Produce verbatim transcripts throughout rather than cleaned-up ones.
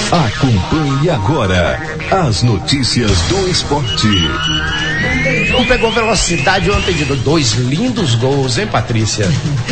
Acompanhe agora as notícias do esporte. Não pegou velocidade ontem de dois lindos gols, hein, Patrícia?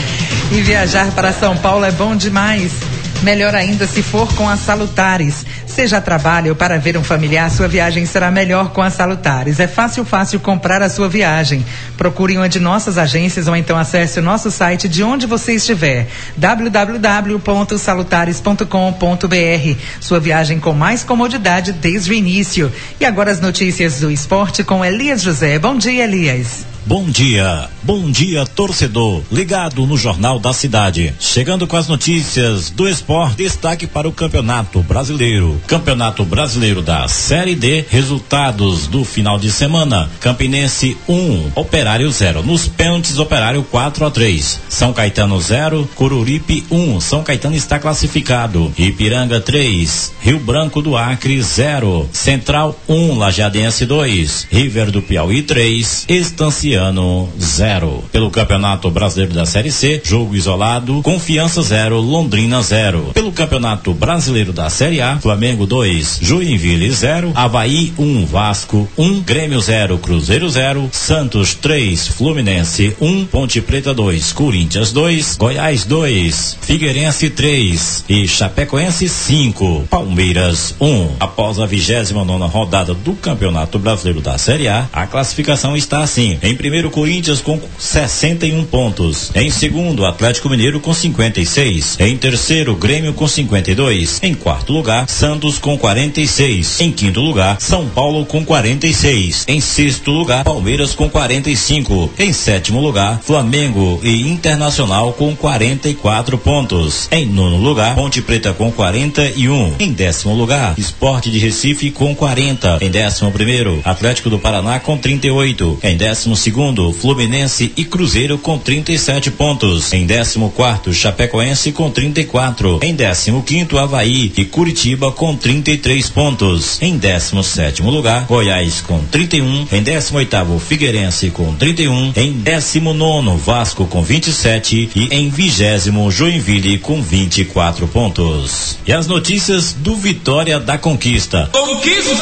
E viajar para São Paulo é bom demais. Melhor ainda se for com a Salutares. Seja a trabalho ou para ver um familiar, sua viagem será melhor com a Salutares. É fácil, fácil comprar a sua viagem. Procure uma de nossas agências ou então acesse o nosso site de onde você estiver. w w w ponto salutares ponto com ponto b r. Sua viagem com mais comodidade desde o início. E agora as notícias do esporte com Elias José. Bom dia, Elias. Bom dia, bom dia torcedor, ligado no Jornal da Cidade. Chegando com as notícias do esporte, destaque para o Campeonato Brasileiro. Campeonato Brasileiro da Série D, resultados do final de semana. Campinense um, Operário zero. Nos pênaltis, Operário quatro a três. São Caetano zero, Coruripe um. São Caetano está classificado. Ipiranga três, Rio Branco do Acre zero. Central um, Lajeadense dois. River do Piauí três. Estanciano zero. Pelo Campeonato Brasileiro da Série C, jogo isolado, Confiança zero, Londrina zero. Pelo Campeonato Brasileiro da Série A, Flamengo dois, Joinville zero, Avaí um, Vasco um, Grêmio zero, Cruzeiro zero, Santos três, Fluminense um, Ponte Preta dois, Corinthians dois, Goiás dois, Figueirense três e Chapecoense cinco, Palmeiras um. Após a vigésima nona rodada do Campeonato Brasileiro da Série A, a classificação está assim: em primeiro, Corinthians com sessenta e um pontos. Em segundo, Atlético Mineiro com cinquenta e seis. Em terceiro, Grêmio com cinquenta e dois. Em quarto lugar, Santos com quarenta e seis. Em quinto lugar, São Paulo com quarenta e seis. Em sexto lugar, Palmeiras com quarenta e cinco. Em sétimo lugar, Flamengo e Internacional com quarenta e quatro pontos. Em nono lugar, Ponte Preta com quarenta e um. Em décimo lugar, Sport de Recife com quarenta. Em décimo primeiro, Atlético do Paraná com trinta e oito. Em décimo segundo, Fluminense e Cruzeiro com trinta e sete pontos. Em décimo quarto, Chapecoense com trinta e quatro. Em décimo quinto, Avaí e Curitiba com trinta e três pontos. Em décimo sétimo lugar, Goiás com trinta e um. Em décimo oitavo, Figueirense com trinta e um. Em décimo nono, Vasco com vinte e sete. E em vigésimo, Joinville com vinte e quatro pontos. E as notícias do Vitória da Conquista. Conquista!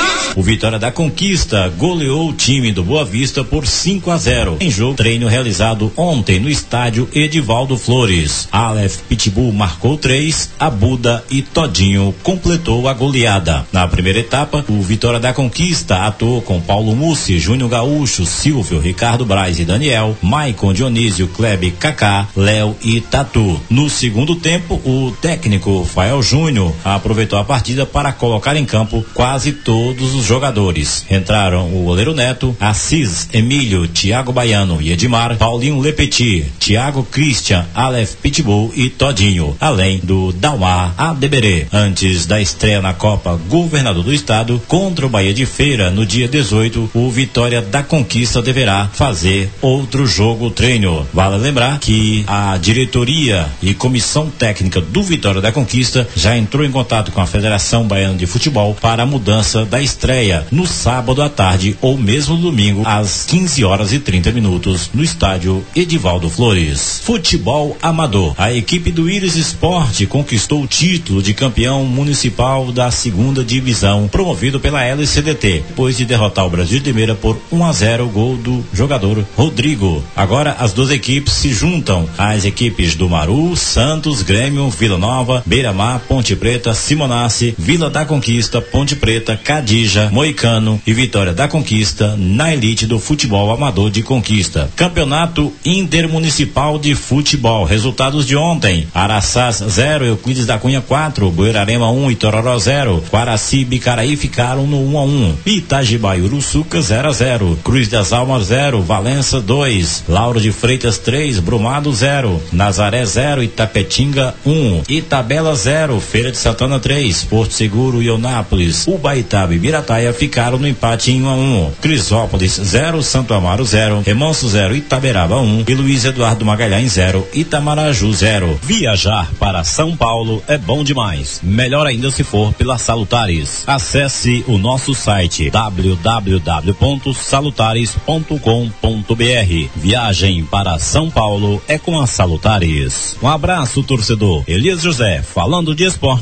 O Vitória da Conquista goleou o time do Boa Vista por cinco a zero. Em jogo treino realizado ontem no estádio Edivaldo Flores. Aleph Pitbull marcou três, Abuda e Todinho completou a goleada. Na primeira etapa, o Vitória da Conquista atuou com Paulo Mussi, Júnior Gaúcho, Silvio, Ricardo Braz e Daniel, Maicon, Dionísio, Klebe, Kaká, Léo e Tatu. No segundo tempo, o técnico Fael Júnior aproveitou a partida para colocar em campo quase todos os jogadores. Entraram o goleiro Neto, Assis, Emílio, Thiago Baiano e Edmar, Paulinho Lepetit, Thiago Christian, Aleph Pitbull e Todinho, além do Dalmar Adeberê. Antes da estreia na Copa Governador do Estado contra o Bahia de Feira no dia dezoito, o Vitória da Conquista deverá fazer outro jogo treino. Vale lembrar que a diretoria e comissão técnica do Vitória da Conquista já entrou em contato com a Federação Baiana de Futebol para a mudança da estreia no sábado à tarde ou mesmo domingo às quinze horas e trinta minutos no estádio Edivaldo Flores. Futebol amador. A equipe do Íris Esporte conquistou o título de campeão municipal da segunda divisão, promovido pela L C D T, depois de derrotar o Brasil de Limeira por um a zero, gol do jogador Rodrigo. Agora as duas equipes se juntam às equipes do Maru, Santos, Grêmio, Vila Nova, Beira-Mar, Ponte Preta, Simonace, Vila da Conquista, Ponte Preta, Cadija, Moicano e Vitória da Conquista na elite do futebol amador de Conquista. Campeonato Intermunicipal de Futebol. Resultados de ontem: Araçás zero, Euclides da Cunha quatro, Buerarema um, Itororó zero, Quaraci e Bicaraí ficaram no um a um, Itagiba e Uruçuca zero a zero, Cruz das Almas zero, Valença dois, Lauro de Freitas três, Brumado zero, Nazaré zero, Itapetinga um, Itabela zero, Feira de Santana três, Porto Seguro e Eunápolis, Ubaitaba e Birataia ficaram no empate em um a um, Crisópolis zero, Santo Amaro zero, Remanso zero, Itaberaba um e Luiz Eduardo Magalhães zero, Itamaraju zero. Viajar para São Paulo é bom demais. Melhor ainda se for pela Salutares. Acesse o nosso site w w w ponto salutares ponto com ponto b r. Viagem para São Paulo é com a Salutares. Um abraço, torcedor. Elias José, falando de esportes no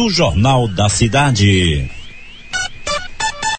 no Jornal da Cidade.